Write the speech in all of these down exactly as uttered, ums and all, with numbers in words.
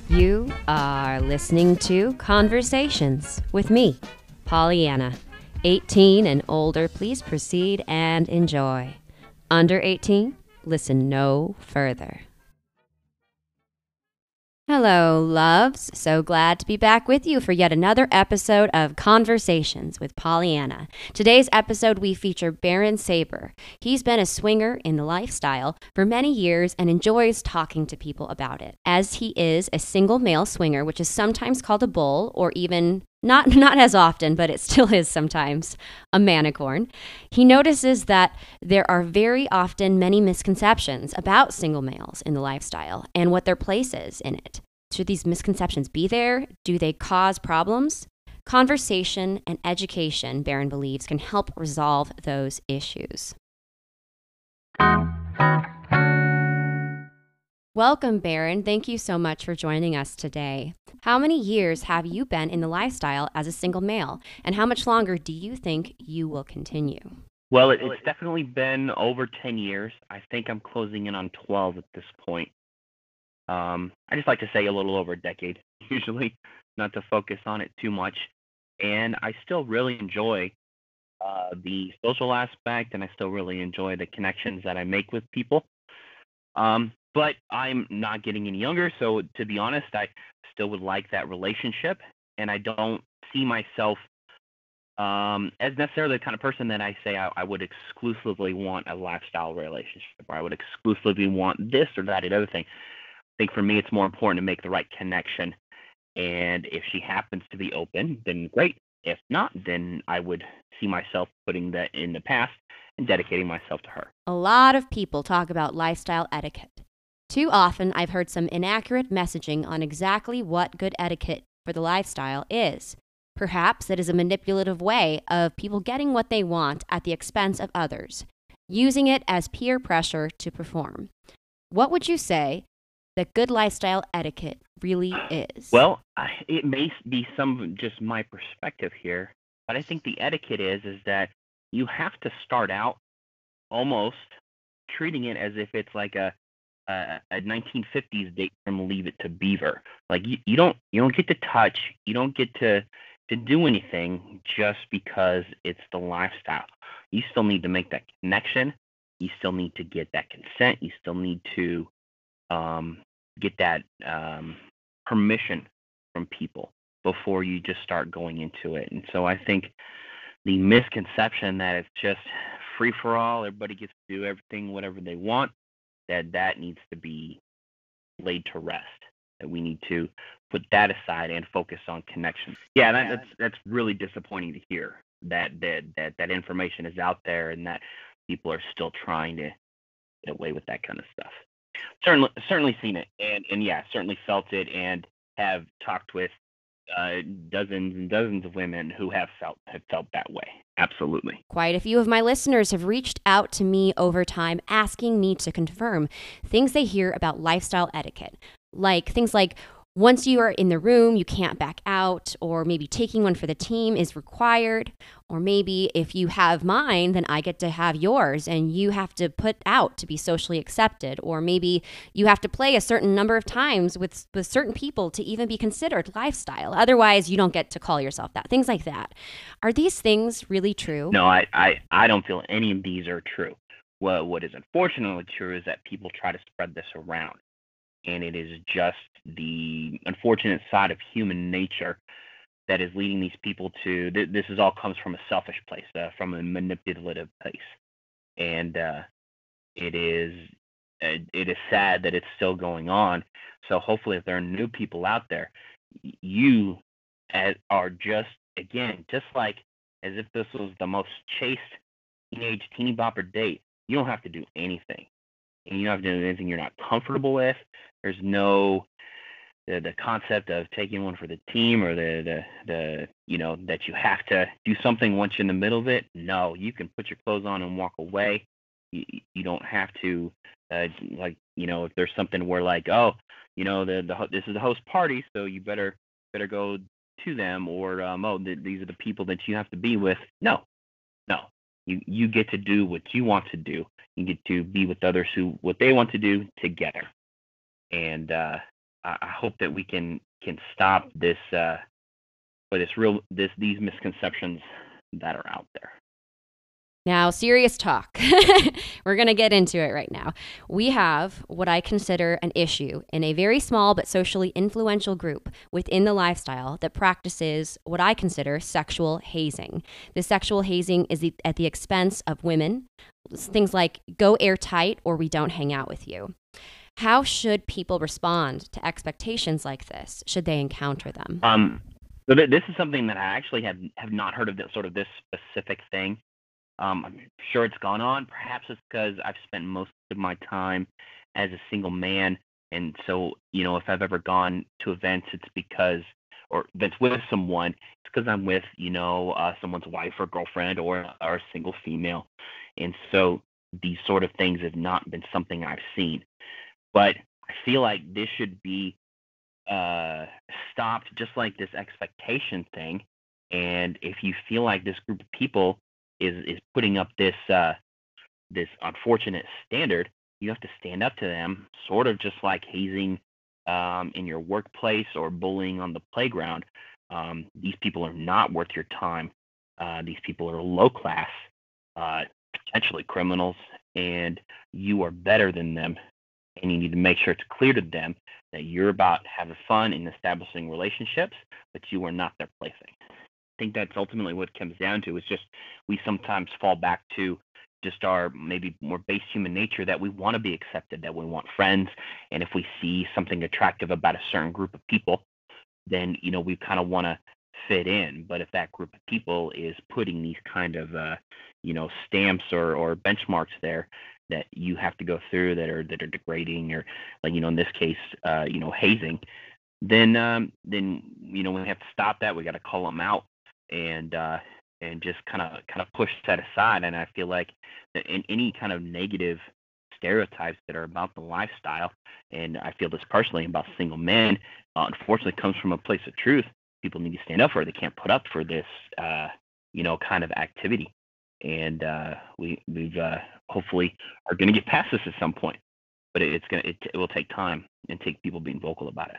You are listening to Conversations with me, Pollyanna. eighteen and older, please proceed and enjoy. Under eighteen, listen no further. Hello, loves. So glad to be back with you for yet another episode of Conversations with Pollyanna. Today's episode, we feature Baron Saber. He's been a swinger in the lifestyle for many years and enjoys talking to people about it. As he is a single male swinger, which is sometimes called a bull, or even not not as often, but it still is sometimes, a manicorn. He notices that there are very often many misconceptions about single males in the lifestyle and what their place is in it. Should these misconceptions be there? Do they cause problems? Conversation and education, Baron believes, can help resolve those issues. Welcome, Baron. Thank you so much for joining us today. How many years have you been in the lifestyle as a single male, and how much longer do you think you will continue? Well, it, it's definitely been over ten years. I think I'm closing in on twelve at this point. Um, I just like to say a little over a decade, usually, not to focus on it too much. And I still really enjoy uh, the social aspect, and I still really enjoy the connections that I make with people. Um, but I'm not getting any younger, so to be honest, I still would like that relationship, and I don't see myself um, as necessarily the kind of person that I say I, I would exclusively want a lifestyle relationship, or I would exclusively want this or that or the other thing. I think for me, it's more important to make the right connection, and if she happens to be open, then great. If not, then I would see myself putting that in the past and dedicating myself to her. A lot of people talk about lifestyle etiquette. Too often, I've heard some inaccurate messaging on exactly what good etiquette for the lifestyle is. Perhaps it is a manipulative way of people getting what they want at the expense of others, using it as peer pressure to perform. What would you say that good lifestyle etiquette really is? Well, I, it may be some of just my perspective here, but I think the etiquette is is that you have to start out almost treating it as if it's like a a, a nineteen fifties date from Leave It to Beaver. Like you, you don't you don't get to touch, you don't get to to do anything just because it's the lifestyle. You still need to make that connection. You still need to get that consent. You still need to um, get that um, permission from people before you just start going into it. And so I think the misconception that it's just free for all, everybody gets to do everything, whatever they want, that that needs to be laid to rest. That we need to put that aside and focus on connection. Yeah, that, that's that's really disappointing to hear that that that that information is out there and that people are still trying to get away with that kind of stuff. Certainly, certainly seen it, and and yeah, certainly felt it, and have talked with uh, dozens and dozens of women who have felt have felt that way. Absolutely. Quite a few of my listeners have reached out to me over time asking me to confirm things they hear about lifestyle etiquette, like things like once you are in the room, you can't back out, or maybe taking one for the team is required, or maybe if you have mine, then I get to have yours and you have to put out to be socially accepted, or maybe you have to play a certain number of times with, with certain people to even be considered lifestyle. Otherwise, you don't get to call yourself that. Things like that. Are these things really true? No, I, I, I don't feel any of these are true. Well, what is unfortunately true is that people try to spread this around. And it is just the unfortunate side of human nature that is leading these people to th- this is all comes from a selfish place, uh, from a manipulative place, and uh, it is uh, it is sad that it's still going on. So hopefully, if there are new people out there, y- you as, are just again just like as if this was the most chaste teenage teeny bopper date. You don't have to do anything. And you don't have to do anything you're not comfortable with. There's no the, the concept of taking one for the team or the, the the you know that you have to do something once you're in the middle of it. No, you can put your clothes on and walk away. You, you don't have to uh, like you know if there's something where like oh you know the the this is the host party, so you better better go to them, or um, oh th- these are the people that you have to be with. No, no, you you get to do what you want to do. You get to be with others who what they want to do together. And uh, I, I hope that we can can stop this uh, or this real this these misconceptions that are out there. Now, serious talk. We're going to get into it right now. We have what I consider an issue in a very small but socially influential group within the lifestyle that practices what I consider sexual hazing. The sexual hazing is the, at the expense of women. Things like go airtight or we don't hang out with you. How should people respond to expectations like this? Should they encounter them? Um, so th- this is something that I actually have have not heard of this sort of this specific thing. Um, I'm sure it's gone on. Perhaps it's because I've spent most of my time as a single man, and so you know, if I've ever gone to events, it's because or events with someone, it's because I'm with you know uh, someone's wife or girlfriend or or a single female, and so these sort of things have not been something I've seen. But I feel like this should be uh, stopped, just like this expectation thing. And if you feel like this group of people is is putting up this uh, this unfortunate standard, you have to stand up to them, sort of just like hazing um, in your workplace or bullying on the playground. Um, these people are not worth your time. Uh, these people are low class, uh, potentially criminals, and you are better than them. And you need to make sure it's clear to them that you're about having fun and establishing relationships, but you are not their plaything. I think that's ultimately what it comes down to. Is just we sometimes fall back to just our maybe more base human nature that we want to be accepted, that we want friends, and if we see something attractive about a certain group of people, then you know we kind of want to fit in. But if that group of people is putting these kind of uh, you know stamps or or benchmarks there that you have to go through that are that are degrading or like you know in this case uh, you know hazing, then um, then you know we have to stop that. We got to call them out and uh, and just kind of kind of push that aside. And I feel like that in any kind of negative stereotypes that are about the lifestyle, and I feel this personally about single men, uh, unfortunately comes from a place of truth. People need to stand up for it. They can't put up for this, uh, you know, kind of activity. And uh, we we've uh, hopefully are going to get past this at some point, but it, it's gonna it, it will take time and take people being vocal about it.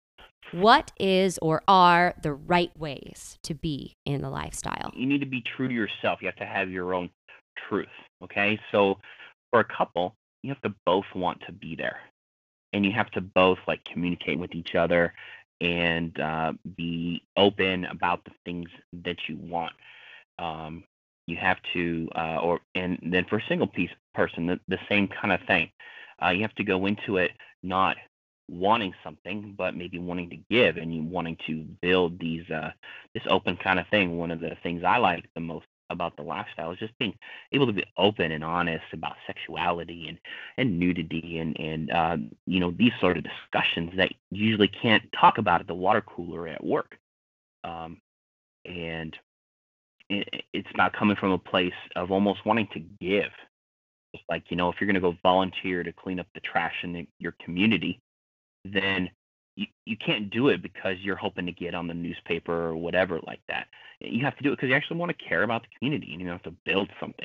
What is or are the right ways to be in the lifestyle? You need to be true to yourself. You have to have your own truth. Okay, so for a couple, you have to both want to be there, and you have to both like communicate with each other and uh, be open about the things that you want. Um, you have to, uh, or and then for a single piece person, the, the same kind of thing. Uh, you have to go into it not wanting something, but maybe wanting to give and you wanting to build these uh, this open kind of thing. One of the things I like the most about the lifestyle is just being able to be open and honest about sexuality and and nudity and and uh, you know these sort of discussions that you usually can't talk about at the water cooler at work. Um, and it, it's about coming from a place of almost wanting to give. It's like, you know, if you're going to go volunteer to clean up the trash in the, your community, then you, you can't do it because you're hoping to get on the newspaper or whatever like that. You have to do it because you actually want to care about the community and you have to build something.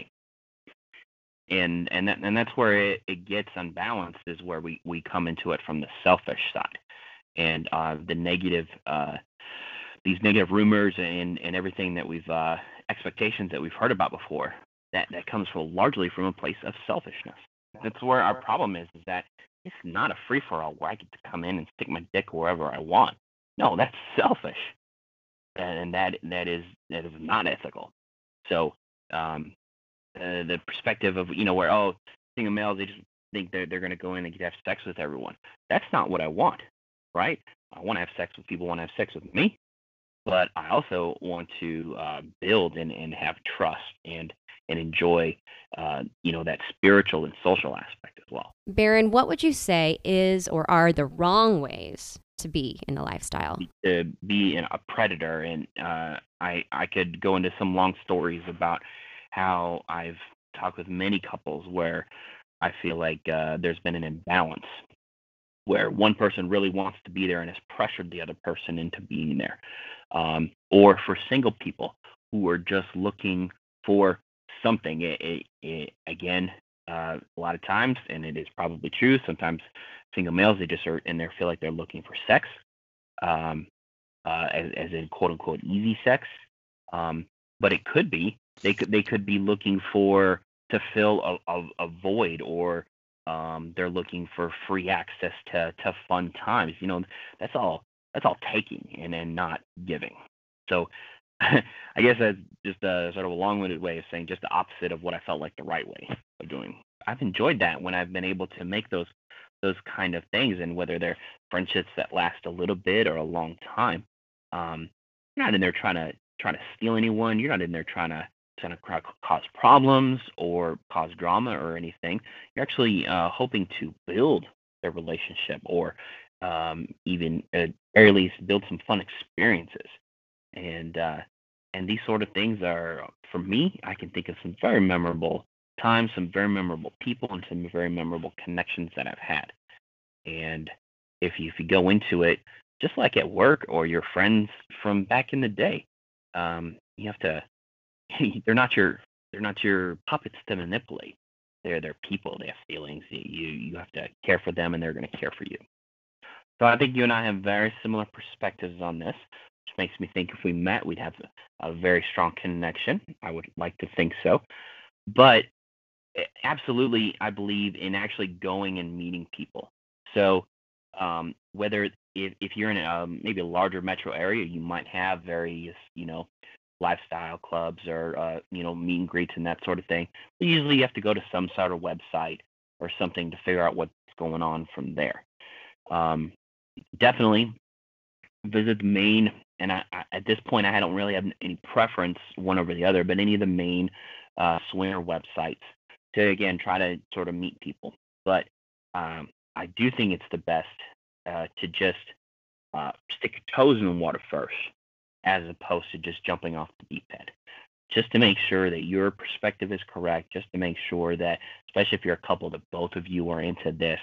And and that, and that's where it, it gets unbalanced is where we, we come into it from the selfish side and uh, the negative uh, these negative rumors and, and everything that we've uh, expectations that we've heard about before that, that comes from largely from a place of selfishness. That's where our problem is, is that it's not a free for all where I get to come in and stick my dick wherever I want. No, that's selfish, and that that is that is not ethical. So um, uh, the perspective of you know where oh single males they just think they're they're going to go in and get to have sex with everyone. That's not what I want, right? I want to have sex with people who want to have sex with me, but I also want to uh, build and, and have trust and and enjoy, uh, you know, that spiritual and social aspect as well. Baron, what would you say is or are the wrong ways to be in the lifestyle? To be a predator, and uh, I I could go into some long stories about how I've talked with many couples where I feel like uh, there's been an imbalance where one person really wants to be there and has pressured the other person into being there. Um, or for single people who are just looking for something. It, it, it, again, uh, a lot of times, and it is probably true. Sometimes single males, they just are in there feel like they're looking for sex, um, uh, as, as in quote unquote easy sex. Um, but it could be they could they could be looking for to fill a, a, a void, or um, they're looking for free access to to fun times. You know, that's all that's all taking and then not giving. So I guess that's just a sort of a long-winded way of saying just the opposite of what I felt like the right way of doing. I've enjoyed that when I've been able to make those those kind of things, and whether they're friendships that last a little bit or a long time. Um, you're not in there trying to trying to steal anyone. You're not in there trying to trying to cra- cause problems or cause drama or anything. You're actually uh, hoping to build their relationship, or um, even at very least build some fun experiences. And uh, and these sort of things are, for me, I can think of some very memorable times, some very memorable people, and some very memorable connections that I've had. And if you, if you go into it, just like at work or your friends from back in the day, um, you have to. They're not your they're not your puppets to manipulate. They're they're people. They have feelings. You you have to care for them, and they're going to care for you. So I think you and I have very similar perspectives on this, which makes me think if we met, we'd have a, a very strong connection. I would like to think so. But eh, absolutely, I believe in actually going and meeting people. So um, whether if, if you're in a, um, maybe a larger metro area, you might have various, you know, lifestyle clubs, or uh, you know, meet and greets and that sort of thing. But usually, you have to go to some sort of website or something to figure out what's going on from there. Um, Definitely visit the main, and I, I, at this point, I don't really have any preference one over the other, but any of the main uh, swinger websites to again try to sort of meet people. But um, I do think it's the best uh, to just uh, stick your toes in the water first, as opposed to just jumping off the deep end. Just to make sure that your perspective is correct, just to make sure that, especially if you're a couple, that both of you are into this,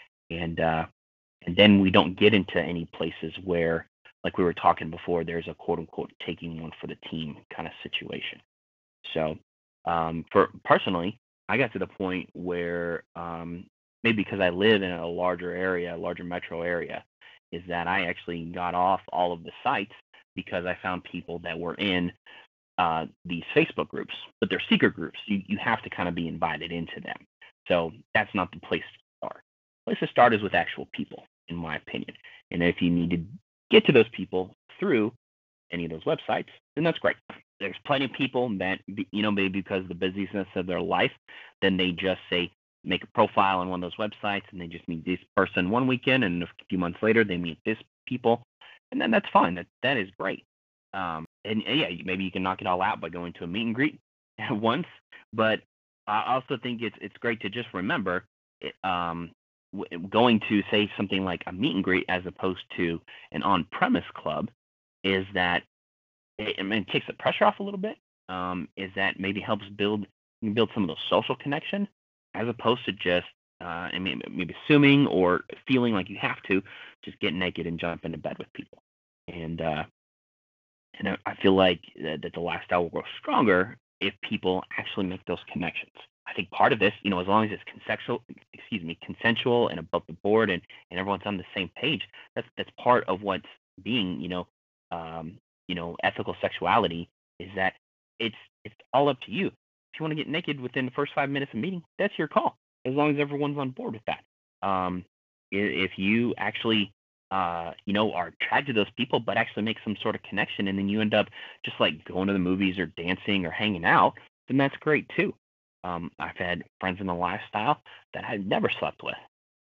and uh, and then we don't get into any places where, like we were talking before, there's a quote unquote taking one for the team kind of situation. So, um, for personally, I got to the point where um, maybe because I live in a larger area, a larger metro area, is that I actually got off all of the sites because I found people that were in uh, these Facebook groups, but they're secret groups. You you have to kind of be invited into them. So that's not the place to start. The place to start is with actual people, in my opinion. And if you need to get to those people through any of those websites, then that's great. There's plenty of people that, you know, maybe because of the busyness of their life, then they just say, make a profile on one of those websites, and they just meet this person one weekend, and a few months later they meet this people, and then that's fine. That that is great. Um, and, and yeah, maybe you can knock it all out by going to a meet and greet at once. But I also think it's it's great to just remember, it, um, w- going to say something like a meet and greet as opposed to an on-premise club, is that it, I mean, it takes the pressure off a little bit. Um, is that maybe helps build you can build some of those social connection, as opposed to just uh, I mean, maybe assuming or feeling like you have to just get naked and jump into bed with people. And uh, and I I feel like that, that the lifestyle will grow stronger if people actually make those connections. I think part of this, you know, as long as it's consensual, excuse me, consensual and above the board, and, and everyone's on the same page, that's that's part of what's being, you know, um, you know, ethical sexuality, is that it's it's all up to you. If you want to get naked within the first five minutes of meeting, that's your call, as long as everyone's on board with that. Um, i- if you actually uh, you know, are attracted to those people, but actually make some sort of connection, and then you end up just like going to the movies or dancing or hanging out, then that's great too. Um, I've had friends in the lifestyle that I never slept with.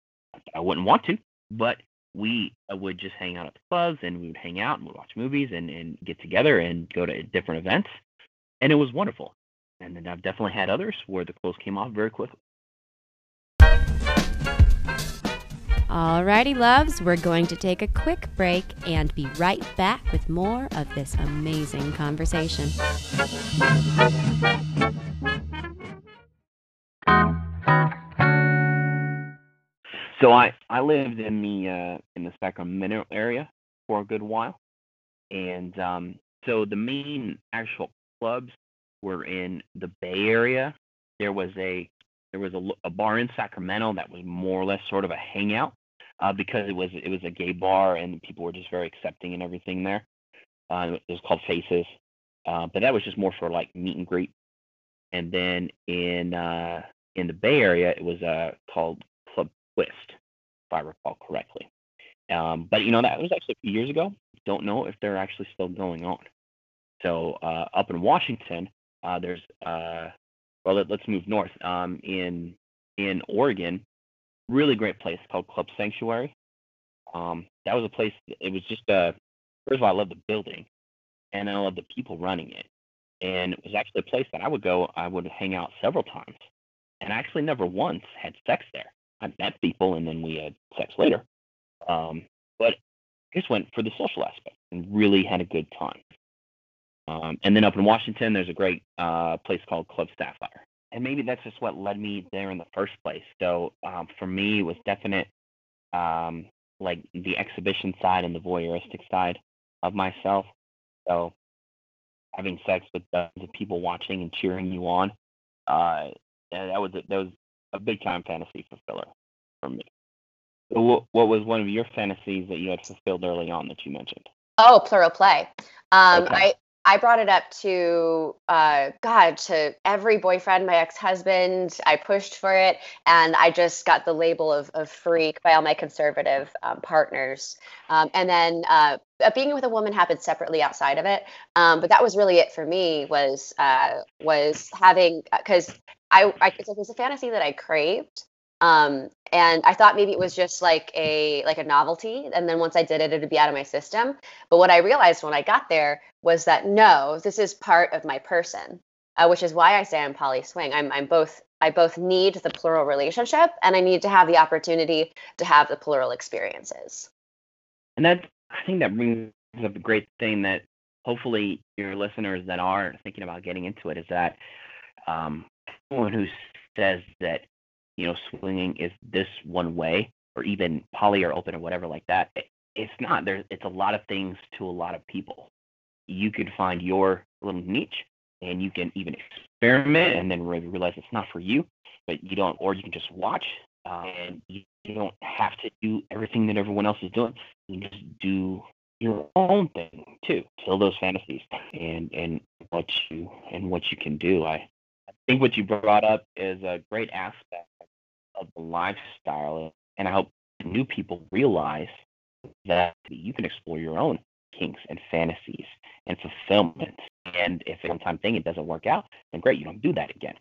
I wouldn't want to, but we uh, would just hang out at the clubs, and we would hang out and we'd watch movies, and, and get together and go to different events, and it was wonderful. And then I've definitely had others where the clothes came off very quickly. Alrighty, loves, we're going to take a quick break and be right back with more of this amazing conversation. So I, I lived in the uh, in the Sacramento area for a good while, and um, so the main actual clubs were in the Bay Area. There was a there was a, lo- a bar in Sacramento that was more or less sort of a hangout uh, because it was it was a gay bar and people were just very accepting and everything there. Uh, it was called Faces, uh, but that was just more for like meet and greet. And then in uh, in the Bay Area, it was uh, called Club Twist, if I recall correctly. Um, but you know that was actually a few years ago. Don't know if they're actually still going on. So uh, up in Washington, uh, there's uh, well let, let's move north. Um, in in Oregon, really great place called Club Sanctuary. Um, that was a place. It was just uh, first of all, I love the building, and I love the people running it. And it was actually a place that I would go. I would hang out several times, and I actually never once had sex there. I met people, and then we had sex later. Um, but I just went for the social aspect and really had a good time. Um, and then up in Washington, there's a great uh, place called Club Sapphire. And maybe that's just what led me there in the first place. So um, for me, it was definite, um, like the exhibition side and the voyeuristic side of myself. So having sex with the, the people watching and cheering you on, uh, and that was a, that was a big time fantasy fulfiller for me. So what, what was one of your fantasies that you had fulfilled early on that you mentioned? Oh, plural play. Um, Okay. I I brought it up to uh, God, to every boyfriend, my ex-husband. I pushed for it, and I just got the label of, of freak by all my conservative um, partners. Um, and then uh, uh, being with a woman happened separately outside of it. Um, but that was really it for me. Was uh, was having because I, I it was a fantasy that I craved. Um, and I thought maybe it was just like a like a novelty, and then once I did it, it would be out of my system. But what I realized when I got there was that no, this is part of my person, uh, which is why I say I'm poly swing. I'm I'm both. I both need the plural relationship, and I need to have the opportunity to have the plural experiences. And that I think that brings up a great thing that hopefully your listeners that are thinking about getting into it is that um, someone who says that you know swinging is this one way or even poly or open or whatever like that, it, it's not. There's it's a lot of things to a lot of people. You could find your little niche, and you can even experiment, and then re- realize it's not for you. But you don't, or you can just watch, uh, and you, you don't have to do everything that everyone else is doing. You can just do your own thing too. Kill those fantasies, and and what you and what you can do. I I think what you brought up is a great aspect of the lifestyle, and I hope new people realize that you can explore your own kinks and fantasies and fulfillment. And if it's a one-time thing, it doesn't work out, then great, you don't do that again.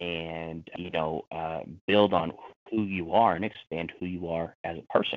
And you know, uh, build on who you are and expand who you are as a person.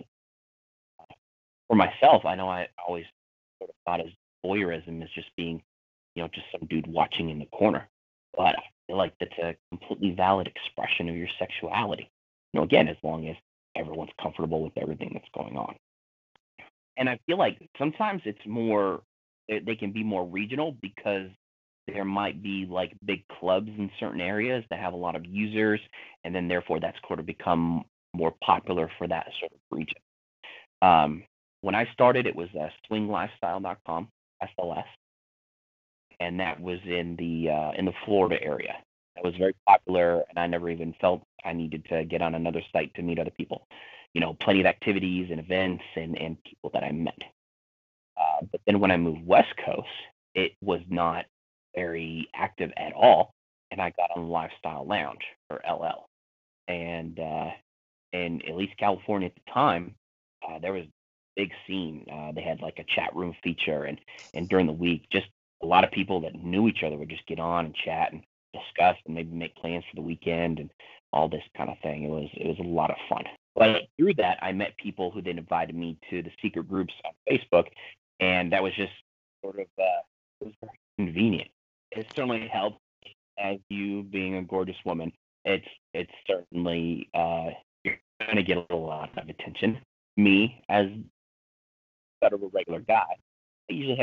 For myself, I know I always sort of thought as voyeurism as just being, you know, just some dude watching in the corner. But I feel like that's a completely valid expression of your sexuality. You know, again, as long as everyone's comfortable with everything that's going on. And I feel like sometimes it's more they, they can be more regional because there might be like big clubs in certain areas that have a lot of users, and then therefore that's sort of become more popular for that sort of region. Um, when I started, it was uh, swing lifestyle dot com, S L S, and that was in the uh, in the Florida area. That was very popular, and I never even felt I needed to get on another site to meet other people. You know, plenty of activities and events and, and people that I met. Uh, but then when I moved West Coast, it was not very active at all, and I got on Lifestyle Lounge or L L. And uh, in at least California at the time, uh, there was a big scene. Uh, they had like a chat room feature, and and during the week, just a lot of people that knew each other would just get on and chat and discuss and maybe make plans for the weekend and all this kind of thing. It was it was a lot of fun. But through that, I met people who then invited me to the secret groups on Facebook, and that was just sort of uh, it was very convenient. It certainly helped as you being a gorgeous woman. It's it's certainly uh, you're going to get a lot of attention. Me as sort of a regular guy, I usually had to work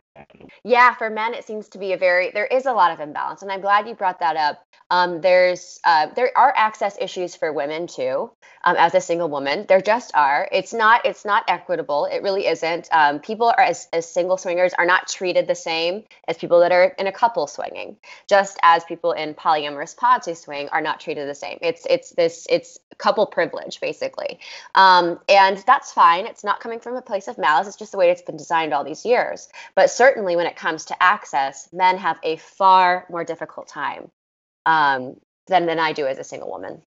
Yeah, for men, it seems to be a very, there is a lot of imbalance. And I'm glad you brought that up. Um, there's, uh, there are access issues for women too. Um, as a single woman, there just are. It's not, it's not equitable. It really isn't. Um, people are as, as single swingers are not treated the same as people that are in a couple swinging, just as people in polyamorous pods who swing are not treated the same. It's, it's this, it's couple privilege basically. Um, and that's fine. It's not coming from a place of malice. It's just the way it's been designed all these years. But certainly when it comes to access, men have a far more difficult time um, than, than I do as a single woman.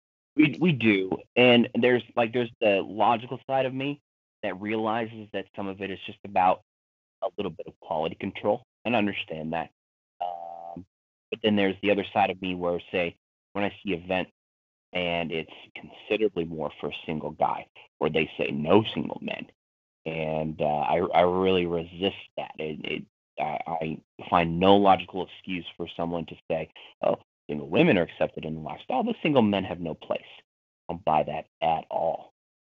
We we do, and there's like there's the logical side of me that realizes that some of it is just about a little bit of quality control, and I understand that. Um, but then there's the other side of me where, say, when I see events and it's considerably more for a single guy, where they say no single men, and uh, I I really resist that. It, it I, I find no logical excuse for someone to say, "Oh, single women are accepted in the lifestyle, but single men have no place." I don't buy that at all.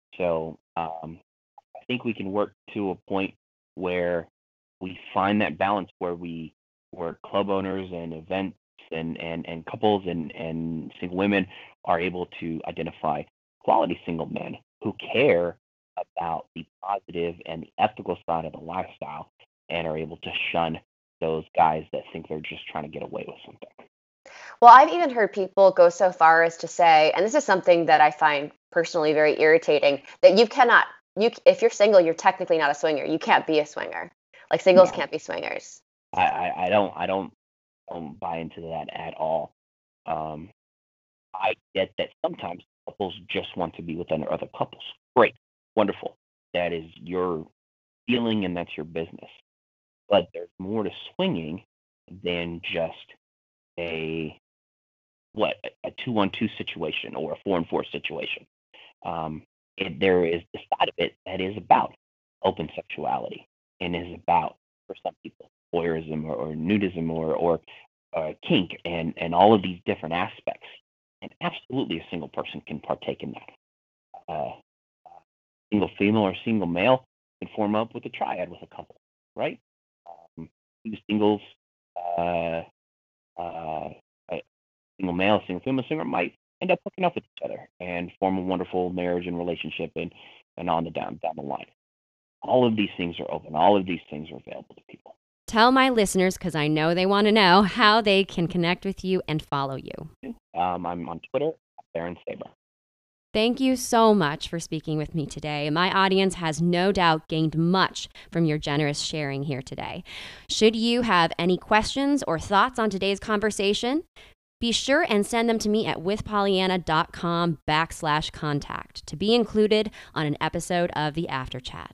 So um, I think we can work to a point where we find that balance where we where club owners and events and and, and couples and, and single women are able to identify quality single men who care about the positive and the ethical side of the lifestyle and are able to shun those guys that think they're just trying to get away with something. Well, I've even heard people go so far as to say, and this is something that I find personally very irritating, that you cannot, you if you're single, you're technically not a swinger. You can't be a swinger. Like singles No, can't be swingers. I, I, I don't I don't don't buy into that at all. Um, I get that sometimes couples just want to be with other other couples. Great, wonderful. That is your feeling and that's your business. But there's more to swinging than just a what a two one two situation or a four and four situation. Um, it, there is the side of it that is about open sexuality and is about for some people voyeurism or, or nudism or or uh, kink and and all of these different aspects. And absolutely, a single person can partake in that. Uh, single female or single male can form up with a triad with a couple, right? Um, two singles, uh, uh, a single male, single female singer might end up hooking up with each other and form a wonderful marriage and relationship and, and on the down down the line. All of these things are open. All of these things are available to people. Tell my listeners, because I know they want to know, how they can connect with you and follow you. Um, I'm on Twitter, Baron Saber. Thank you so much for speaking with me today. My audience has no doubt gained much from your generous sharing here today. Should you have any questions or thoughts on today's conversation, be sure and send them to me at withpollyanna.com backslash contact to be included on an episode of the After Chat.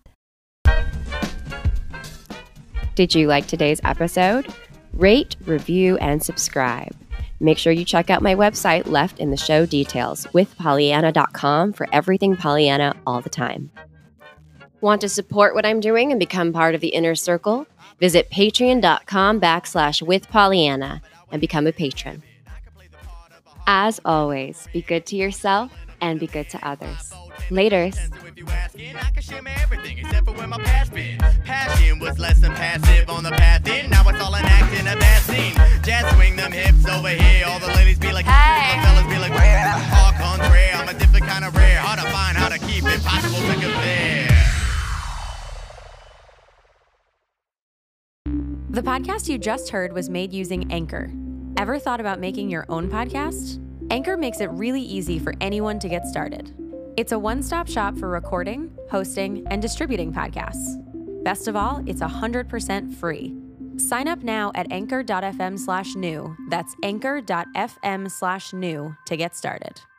Did you like today's episode? Rate, review, and subscribe. Make sure you check out my website left in the show details, with pollyanna dot com, for everything Pollyanna all the time. Want to support what I'm doing and become part of the inner circle? Visit patreon.com backslash with Pollyanna and become a patron. As always, be good to yourself and be good to others. Laters. I can share everything except for where my past been. Passion was less than passive on the path in. Now it's all an act in a bad scene. Jazz swing them hips over here. All the ladies be like, hey. The fellas be like, where? All contrary, I'm a different kind of rare. Hard to find how to keep it possible to compare. The podcast you just heard was made using Anchor. Ever thought about making your own podcast? Anchor makes it really easy for anyone to get started. It's a one-stop shop for recording, hosting, and distributing podcasts. Best of all, it's one hundred percent free. Sign up now at anchor.fm slash new. That's anchor.fm slash new to get started.